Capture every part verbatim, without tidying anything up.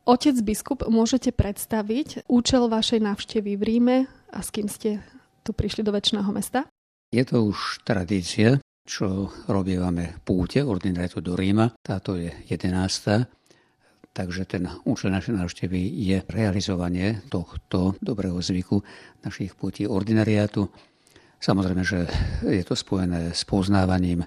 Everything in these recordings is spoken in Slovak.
Otec biskup, môžete predstaviť účel vašej návštevy v Ríme a s kým ste tu prišli do Večného mesta? Je to už tradícia, čo robievame púte ordinariatu do Ríma. Táto je jedenásta. Takže ten účel našej návštevy je realizovanie tohto dobrého zvyku našich pútí ordinariátu. Samozrejme, že je to spojené s poznávaním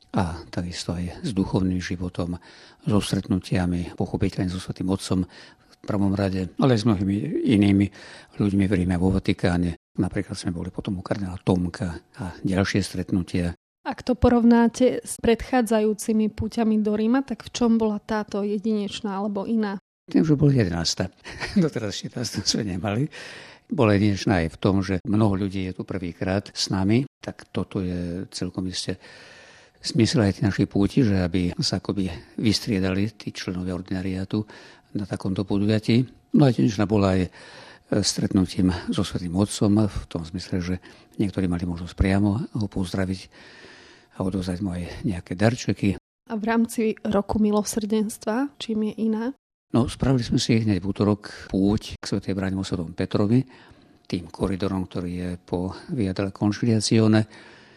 a takisto aj s duchovným životom, so stretnutiami, pochopiteľne so Svätým Otcom v prvom rade, ale aj s mnohými inými ľuďmi v Ríme, vo Vatikáne. Napríklad sme boli potom u kardinála Tomka a ďalšie stretnutia. Ak to porovnáte s predchádzajúcimi púťami do Ríma, tak v čom bola táto jedinečná alebo iná? Tým, že bol jedenásta. Doteraz ešte nás sme nemali. Bola jedinečná aj v tom, že mnoho ľudí je tu prvýkrát s nami, tak toto je celkom isté zmysel aj našej púti, že aby sa akoby vystriedali tí členovia ordinariátu na takomto podujatí. No a jedinečná bola aj stretnutím so Svätým Otcom v tom zmysle, že niektorí mali možnosť priamo ho pozdraviť a odovzdať mu aj nejaké darčeky. A v rámci roku milosrdenstva, čím je iná? No, spravili sme si hneď v útorok púť k Svätej bráne vo Svätom Petrovi, tým koridorom, ktorý je po Via della Conciliazione.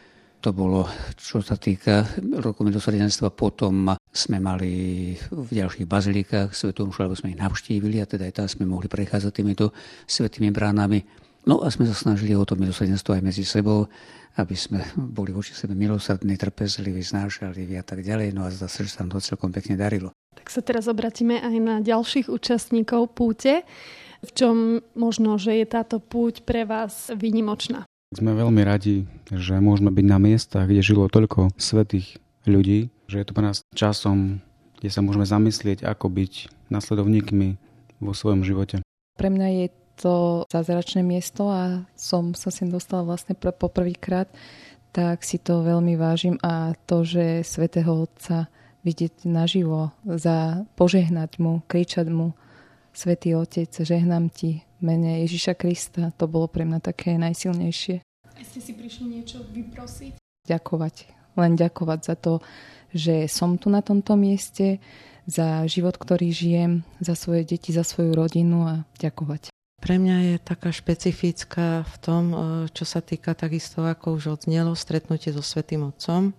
To bolo, čo sa týka roku milosrdenstva. Potom sme mali v ďalších bazilikách svätú omšu, alebo sme ich navštívili a teda aj tam sme mohli prechádzať týmito svätými bránami. No a sme sa snažili o to milosrdenstvo aj medzi sebou, aby sme boli voči sebe milosrdní, trpezliví, znášali a tak ďalej. No a zase, že sa nám to celkom pekne darilo. Tak sa teraz obratíme aj na ďalších účastníkov púte. V čom možno, že je táto púť pre vás výnimočná? Sme veľmi radi, že môžeme byť na miestach, kde žilo toľko svätých ľudí, že je to pre nás časom, kde sa môžeme zamyslieť, ako byť nasledovníkmi vo svojom živote. Pre mňa je to zázračné miesto a som sa sem dostala vlastne pre, poprvýkrát, tak si to veľmi vážim a to, že Svätého Otca vidieť naživo, za požehnať mu, kričať mu: Svätý Otec, žehnám ti v mene Ježiša Krista, to bolo pre mňa také najsilnejšie. A ste si prišli niečo vyprosiť? Ďakovať, len ďakovať za to, že som tu na tomto mieste, za život, ktorý žijem, za svoje deti, za svoju rodinu a ďakovať. Pre mňa je taká špecifická v tom, čo sa týka takisto, ako už odznelo, stretnutie so Svätým Otcom.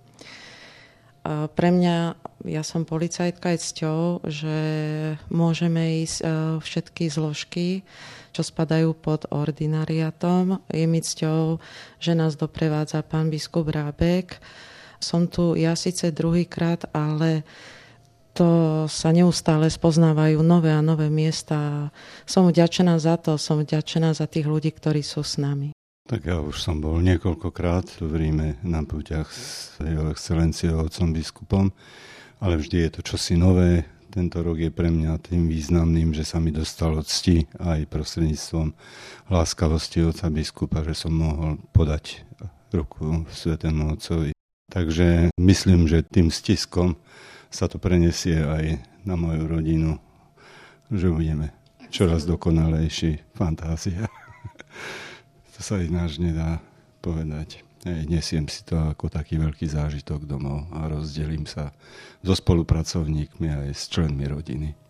Pre mňa, ja som policajtka, je cťou, že môžeme ísť všetky zložky, čo spadajú pod ordinariatom. Je mi cťou, že nás doprevádza pán biskup Rábek. Som tu ja síce druhýkrát, ale to sa neustále spoznávajú nové a nové miesta. Som vďačená za to, som vďačená za tých ľudí, ktorí sú s nami. Tak ja už som bol niekoľkokrát v Ríme na púťach s jeho excelenciou otcom biskupom, ale vždy je to čosi nové. Tento rok je pre mňa tým významným, že sa mi dostalo cti aj prostredníctvom láskavosti otca biskupa, že som mohol podať ruku Svätému Otcovi. Takže myslím, že tým stiskom sa to prenesie aj na moju rodinu, že budeme čoraz dokonalejší. Fantázia. To sa ináč nedá povedať. Ej, nesiem si to ako taký veľký zážitok domov a rozdelím sa so spolupracovníkmi aj s členmi rodiny.